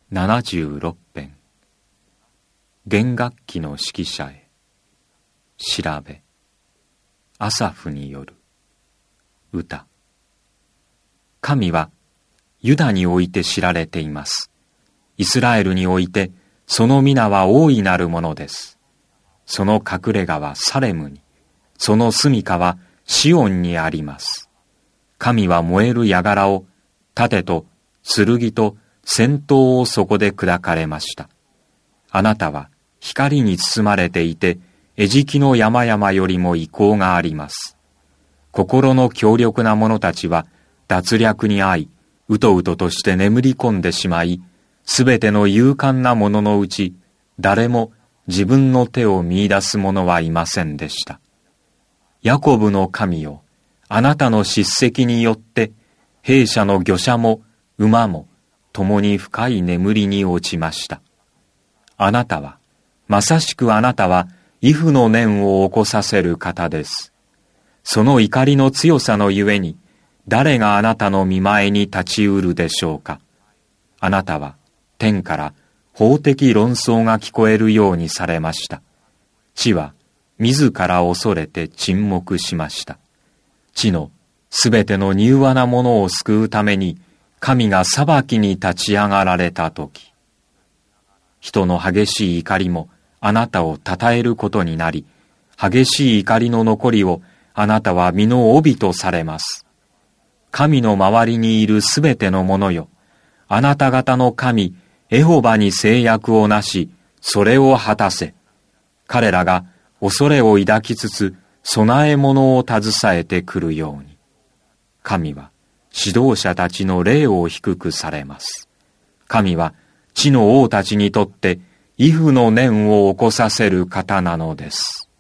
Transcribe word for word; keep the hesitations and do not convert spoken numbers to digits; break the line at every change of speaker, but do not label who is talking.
ななじゅうろっぺん。弦楽器の指揮者へ。調べ。アサフによる。歌。神はユダにおいて知られています。イスラエルにおいてその皆は大いなるものです。その隠れ家はサレムに、その住処はシオンにあります。神は燃える矢を、盾と剣と戦闘をそこで砕かれました。あなたは光に包まれていて、餌食の山々よりも威光があります。心の強力な者たちは脱略に遭い、うとうととして眠り込んでしまい、すべての勇敢な者のうち、誰も自分の手を見出す者はいませんでした。ヤコブの神よ、あなたの叱責によって、兵舎の御車も馬も共に深い眠りに落ちました。あなたは、まさしくあなたは、畏怖の念を起こさせる方です。その怒りの強さのゆえに、誰があなたの見前に立ちうるでしょうか。あなたは、天から法的論争が聞こえるようにされました。地は、自ら恐れて沈黙しました。地のすべての柔和なものを救うために、神が裁きに立ち上がられたとき、人の激しい怒りもあなたを称えることになり、激しい怒りの残りをあなたは身の帯とされます。神の周りにいるすべてのものよ、あなた方の神、エホバに誓約をなし、それを果たせ。彼らが恐れを抱きつつ、備え物を携えてくるように。神は指導者たちの霊を低くされます。神は地の王たちにとって畏怖の念を起こさせる方なのです。